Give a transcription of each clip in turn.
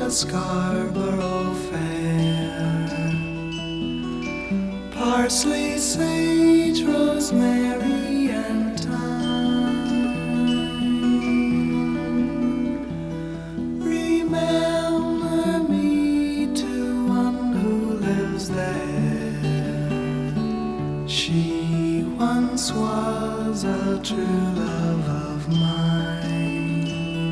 the Scarborough Fair. Parsley, sage, rosemary, and thyme. Remember me to one who lives there. She once was a true love of mine.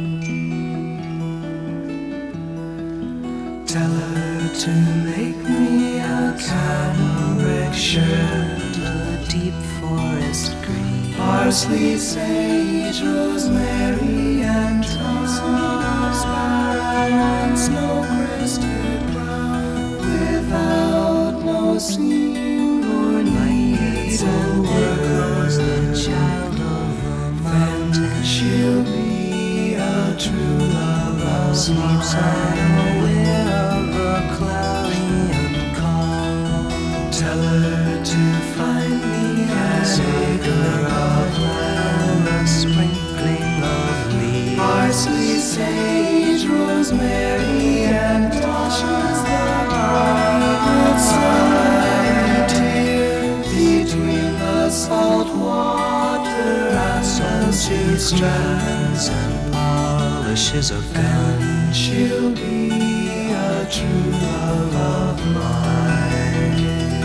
Tell her to make me a cambric shirt, a deep forest green, parsley, sage, rosemary, and thyme, sparrow and snow-crested brown, without no seam or needs and grows the child of the mountain. She'll be a true love of Sleeps mine. unaware of the cloudy and calm. Tell her to find me an acre of land, a sprinkling of leaves, parsley, sage, rosemary, and thyme, with sunlight here between the salt water and the sea strands, and polishes a gun. she'll be a true love of mine.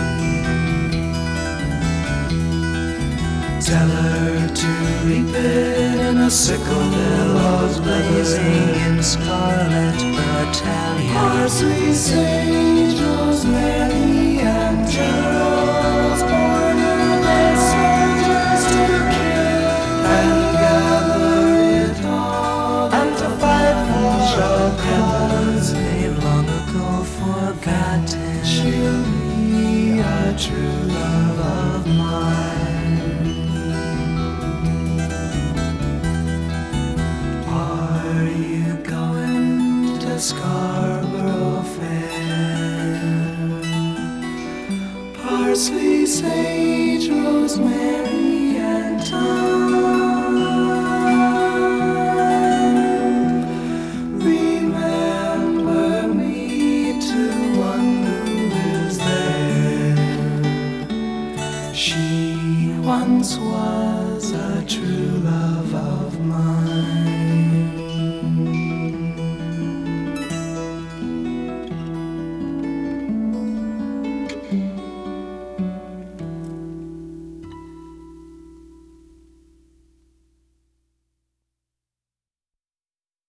Tell her to reap it in a sickle, billows Blazing in scarlet battalion, parsley, sage, rosemary, and Charles order their soldiers to kill and gather it all and to fight for a cause they long ago forgotten. she'll be a true love of mine. Are you going to Scarborough Fair? Parsley, sage, rosemary, and thyme. Remember me to one who lives there. She once was